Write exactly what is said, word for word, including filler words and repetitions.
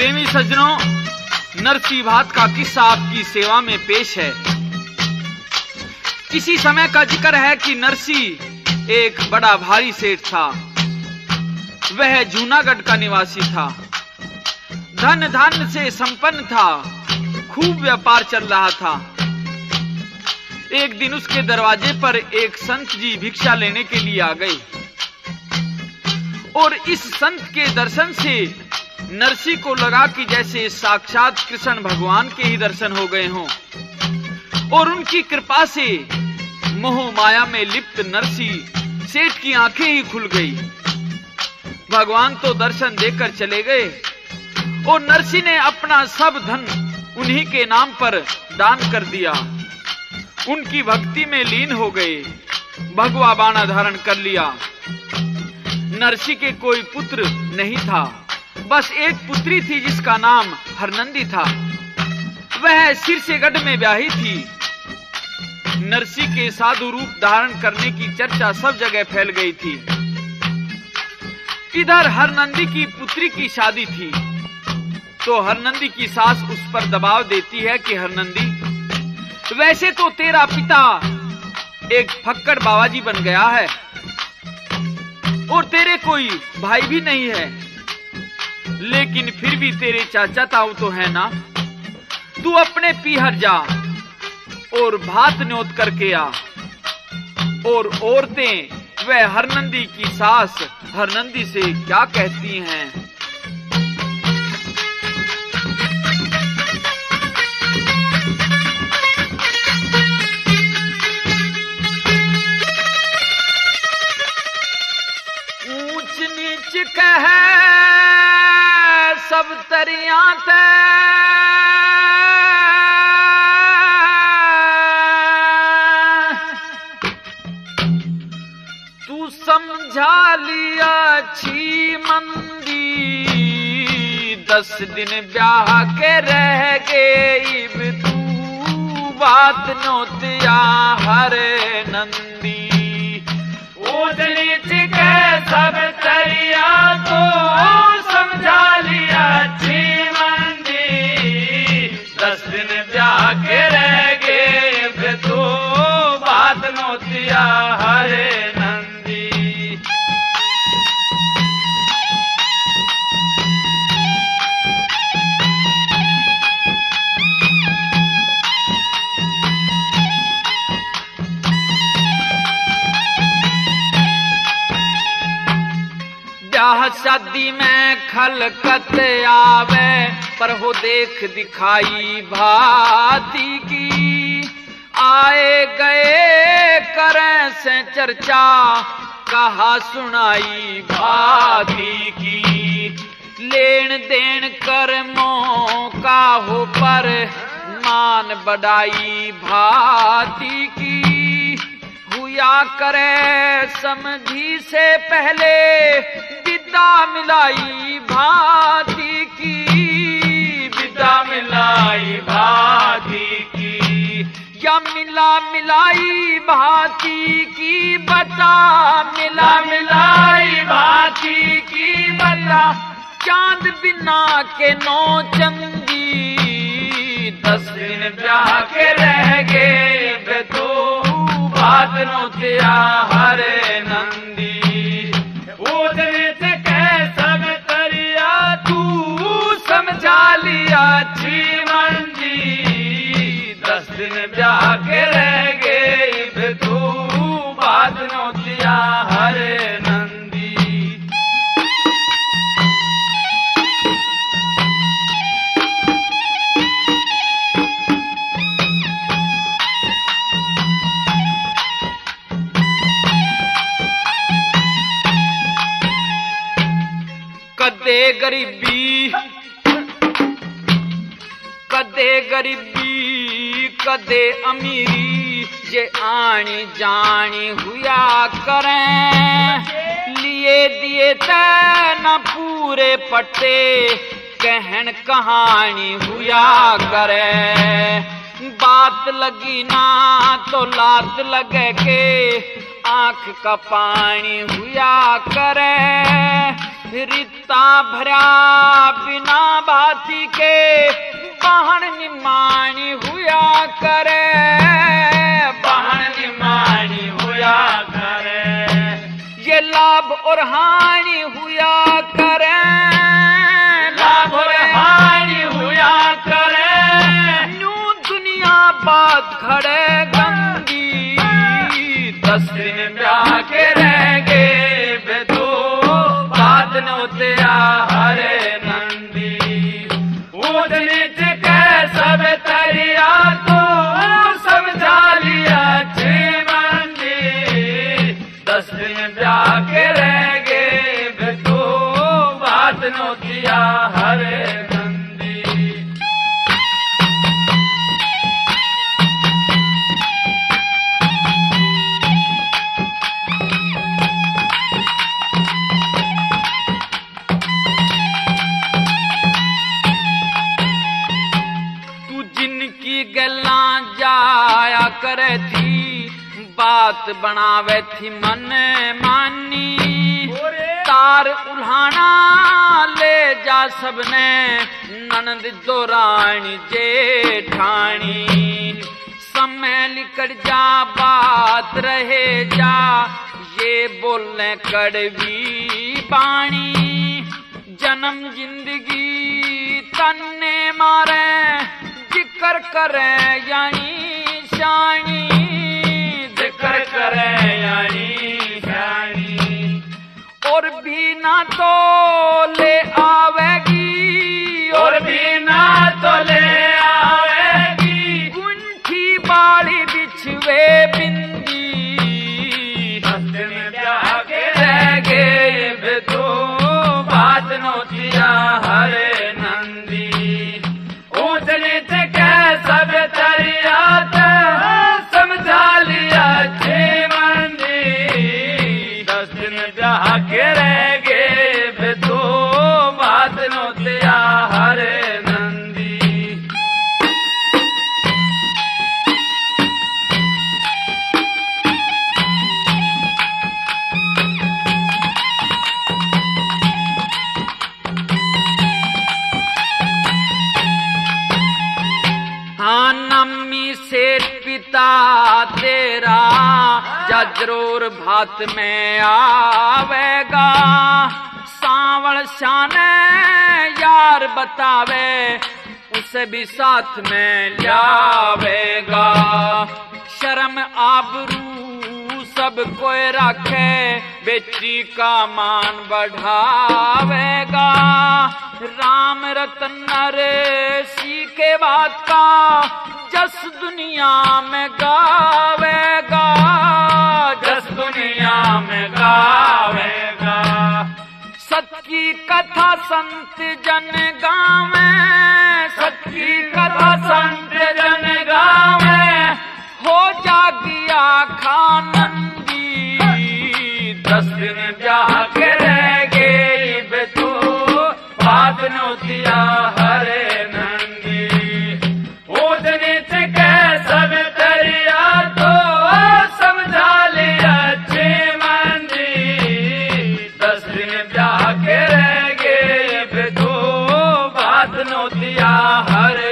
प्रेमी सज्जनों, नरसी भात का किस्सा आपकी सेवा में पेश है। किसी समय का जिक्र है कि नरसी एक बड़ा भारी सेठ था। वह जूनागढ़ का निवासी था। धन धान्य से संपन्न था। खूब व्यापार चल रहा था। एक दिन उसके दरवाजे पर एक संत जी भिक्षा लेने के लिए आ गए और इस संत के दर्शन से नरसी को लगा कि जैसे साक्षात कृष्ण भगवान के ही दर्शन हो गए हों और उनकी कृपा से मोह माया में लिप्त नरसी सेठ की आंखें ही खुल गई। भगवान तो दर्शन देकर चले गए और नरसी ने अपना सब धन उन्हीं के नाम पर दान कर दिया। उनकी भक्ति में लीन हो गए। भगवा बाणा धारण कर लिया। नरसी के कोई पुत्र नहीं था। बस एक पुत्री थी जिसका नाम हरनंदी था। वह सिरसेगढ़ में ब्याही थी। नरसी के साधु रूप धारण करने की चर्चा सब जगह फैल गई थी। इधर हरनंदी की पुत्री की शादी थी तो हरनंदी की सास उस पर दबाव देती है कि हरनंदी, वैसे तो तेरा पिता एक फक्कड़ बाबाजी बन गया है और तेरे कोई भाई भी नहीं है, लेकिन फिर भी तेरे चाचा ताऊ तो है ना। तू अपने पीहर जा और भात न्योत करके आ। और औरतें वह हरनंदी की सास हरनंदी से क्या कहती हैं। ऊंच नीच कह सब तरिया ते तू समझा लिया छी मंदी। दस दिन ब्याह के रह गई तू बात नोतिया हरे नंदी। ऊंच नीच कह सब तरिया तो समझा लिया छी मंदी। दस दिन ब्याह के रह गए तो बात नोतिया हरे नंदी। ब्याह शादी में खलकत आवे पर हो देख दिखाई भांति की। आए गए करें से चर्चा कहा सुनाई भांति की। लेन देन कर्मों का हो पर मान बढ़ाई भांति की। हुआ करे समझी से पहले विदा मिलाई भांति की। विदा मिलाई भांति की क्या मिला मिलाई भांति की बता। मिला मिलाई भांति की बता। चांद बिना के नौ चंदी। दस दिन ब्याह के रह गए तो बात नोतिया हरे नंदी। ऊंच नीच कह सब तरिया तू समझा लिया छी मंदी। दस दिन ब्याह के रह गए तू बात नोतिया हरे नंदी। कदे गरीबी कदे गरीबी कदे अमीरी जे आनी जानी हुआ करें। लिए दिए ते न पूरे पट्टे कहन कहानी हुआ करे। बात लगी ना तो लात लगे के आंख का पानी हुआ करे। रिता भरा बिना बात हाथी के बहन निमानी हुआ करे, बहन निमानी हुआ करे, ये लाभ और हानि हुआ करे, लाभ और हानि हुआ करे, न्यू दुनिया बात खड़े गंदी, दस दिन ब्याह के रह गए बेदो बात न तेरा हरे नंदी, उतनी सब तरिया तो समझा लिया छे मंदी, दस दिन ब्याह के रह गए तो बात नोतिया हरे नंदी। गल्ला जाया करे थी, बात बनावे थी मन मानी, तार उल्हाना ले जा सबने ननद दोरानी जेठानी, समय लिकड़ जा बात रहे जा, ये बोलने कड़वी बाणी, जन्म जिंदगी तन्ने मारे जिक्र करे यानी शानी, जिक्र करे यानी शानी, और भी ना तो ले आवेगी, और भी ना तो ले आवेगी, गुंठी बाड़ी बिछवे बिंदी, दस दिन ब्याह के रह गए तो बात नोतिया हरे नंदी, ऊंचनी सब तरिया समझा लिया छे मंदी, दस दिन ब्याह के रह गए तो बात नोतिया हरे नंदी। हाँ नम्मी से पिता तेरा जा जरूर भात में आवेगा, सांवल शाने यार बतावे उसे भी साथ में लावेगा, शर्म आबरू सब कोई रखे बेटी का मान बढ़ावेगा, राम रतन नरेशी के बात का जस दुनिया में गावेगा, जस दुनिया में गावेगा, सत की कथा संत जन गावे, सत की कथा संत जन गावे, हो जागिया खानंदी, दस दिन ब्याह के रह गए तो बात नोतिया हरे नंदी, उतनी के सब तरिया तो समझा लिया छे मंदी, दस दिन ब्याह के रह गए तो बात नोतिया हरे